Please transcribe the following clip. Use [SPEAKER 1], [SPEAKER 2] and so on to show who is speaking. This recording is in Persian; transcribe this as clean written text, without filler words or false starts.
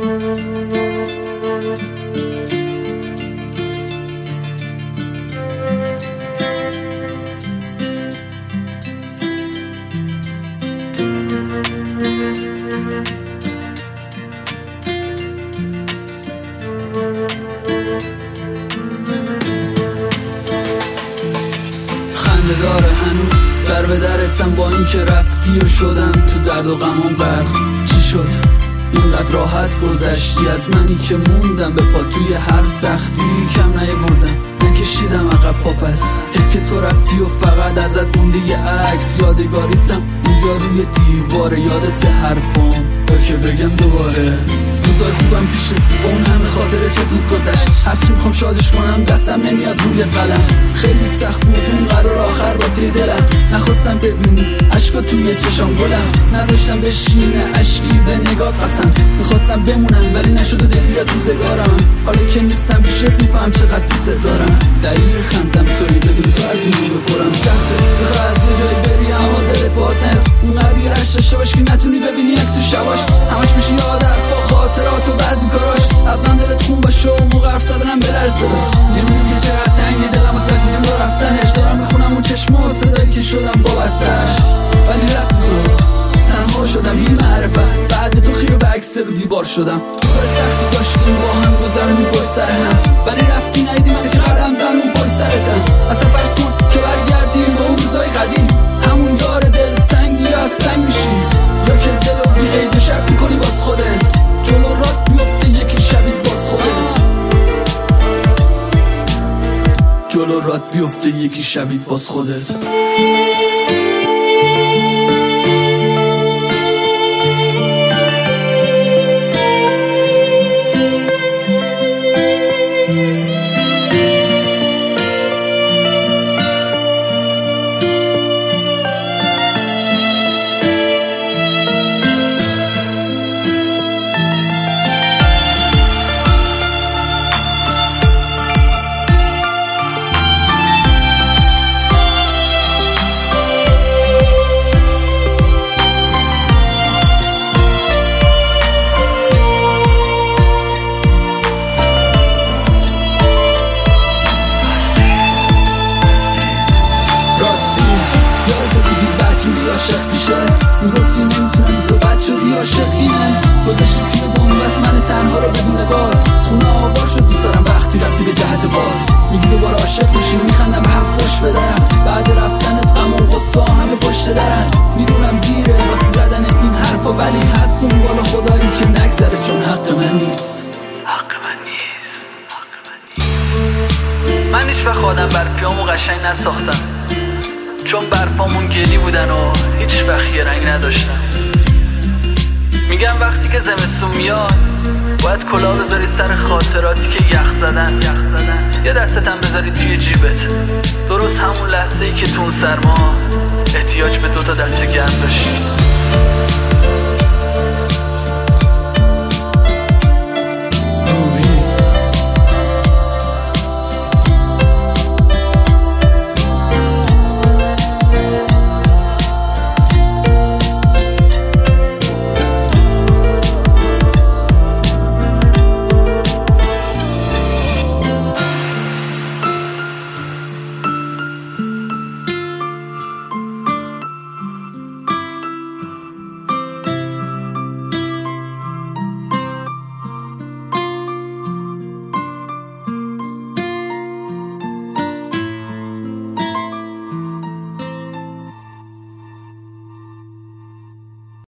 [SPEAKER 1] داره هنوز در به درتم، با این که رفتی و شدم تو درد و غمم غرق. چی شد اینقدر راحت گذشتی از منی که موندم به پا توی هر سختی، کم نیاوردم نکشیدم عقب پا پس. حیف که تو رفتی و فقط ازت مونده یه عکس یادگاریتم اینجا روی دیوار، یادت حرفم تا که بگم دوباره روزای خوبم پیشت با اون همه خاطره چه زود گذشت. هرچی میخوام شادش کنم دستم نمیاد روی قلم، خیلی سخت بود اون قرار آخر واسه دلم. نخواستم ببینی عشقا توی چشام گلم، نذاشتم بشینه عشقی به نگات قسم. میخواستم بمونم ولی نشد و دلگیر از روزگارم، حالا که نیستم پیشت میفهم چقدر دوست دارم. دلیل خندم توی بدون تو از این رو بخورم سخته، بخواه از یه جایی بری اما دلت باطن اونقدی رشت داشته باش که نتونی ببینی عکس شباش. همش میشی یادت با خاطرات و بعضی کاراش، از من دلت خون باشه و موقع حرف زدنم بلرزه. نمیدونی که چقدر تنگی دلم از لحظه تو رفتنش، دارم میخونم اون چشم و صدایی که شدم وابستش. ولی رفتی تو تنها شدم بی معرفت، بعد تو خیره به عکس رو دیوار شدم. روزای سختی داشتیم با هم گذرونیم پشت سر هم، ولی رفتی ندیدی منو که قدم زنون پشت سرتم. اصلا فرض کن که برگردیم به اون روزای قدیم، همون یار دل تنگی یا از سنگ میشیم، یا که دلو بی قید و شرط میکنی باز خودت، جلو رات بیفته یکی شبید باز خودت، جلو رات بیفته یکی شبید باز خودت. میگفتی نمیتونم تو بد شدی عاشق اینه، گذاشتی توی بوم بس من تنها رو بدون باد. خونه آبار شد دوست دارم وقتی رفتی به جهت باد. میگی دوباره عاشق میشیم میخندم به حرفش بدرم، بعد رفتنت غم و غصه همه پشت درن. میدونم دیره واسه زدن این حرفا، ولی هست اون بالا خدایی که نگذره چون حق من نیست.
[SPEAKER 2] من هیچ وقت آدم برفیامو قشنگ نساختم، چون برفامون گلی بودن و هیچ وقت یه رنگ نداشتن. میگم وقتی که زمستون میاد باید کلاه بذاری سر خاطراتی که یخ زدن، یه دستتم بذاری توی جیبت، درست همون لحظه ای که تو اون سرما احتیاج به 2 تا دست گرم داشتی.